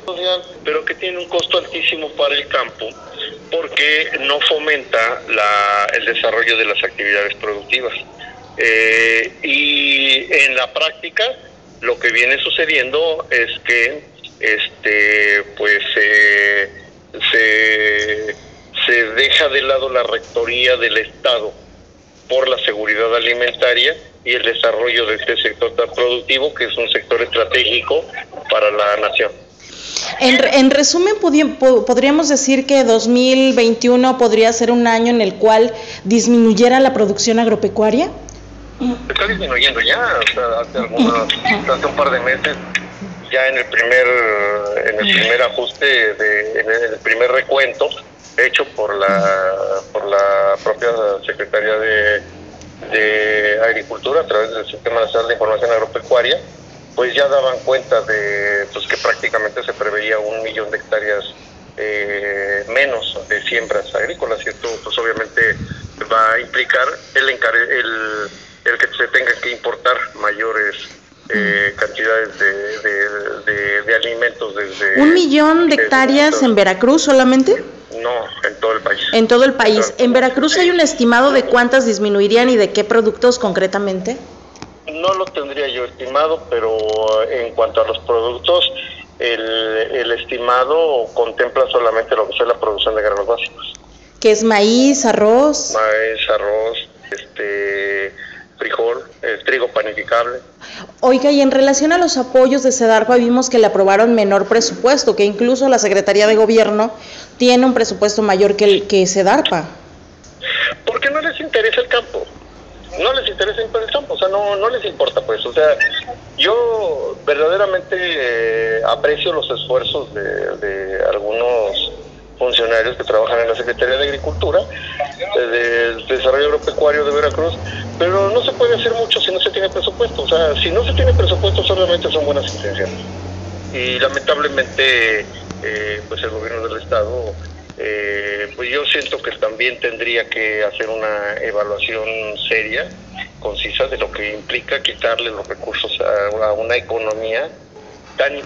pero que tiene un costo altísimo para el campo porque no fomenta el desarrollo de las actividades productivas. Y en la práctica lo que viene sucediendo es que se deja de lado la rectoría del Estado por la seguridad alimentaria y el desarrollo de este sector tan productivo, que es un sector estratégico para la nación. En resumen, podríamos decir que 2021 podría ser un año en el cual disminuyera la producción agropecuaria. Está disminuyendo ya, o sea, hace un par de meses, ya en el primer ajuste, en el primer recuento hecho por la propia Secretaría de Agricultura a través del Sistema Nacional de Información Agropecuaria, pues ya daban cuenta de que prácticamente se preveía 1 millón de hectáreas menos de siembras agrícolas, y esto pues obviamente va a implicar el que se tenga que importar mayores cantidades de alimentos desde... ¿1 millón de hectáreas en Veracruz solamente? No, en todo el país. En todo el país. ¿En Veracruz hay un estimado de cuántas disminuirían y de qué productos concretamente? No lo tendría yo estimado, pero en cuanto a los productos, el estimado contempla solamente lo que es la producción de granos básicos. ¿Qué es maíz, arroz? Maíz, arroz, frijol, trigo panificable. Oiga, y en relación a los apoyos de SEDARPA, vimos que le aprobaron menor presupuesto, que incluso la Secretaría de Gobierno tiene un presupuesto mayor que SEDARPA. Porque no les interesa el campo. No les interesa el campo, o sea, no les importa, pues. O sea, yo verdaderamente aprecio los esfuerzos de algunos funcionarios que trabajan en la Secretaría de Agricultura, del Desarrollo Agropecuario de Veracruz, pero no se puede hacer mucho si no se tiene presupuesto. O sea, si no se tiene presupuesto, solamente son buenas intenciones. Y lamentablemente, pues el gobierno del Estado, pues yo siento que también tendría que hacer una evaluación seria, concisa, de lo que implica quitarle los recursos a una economía tan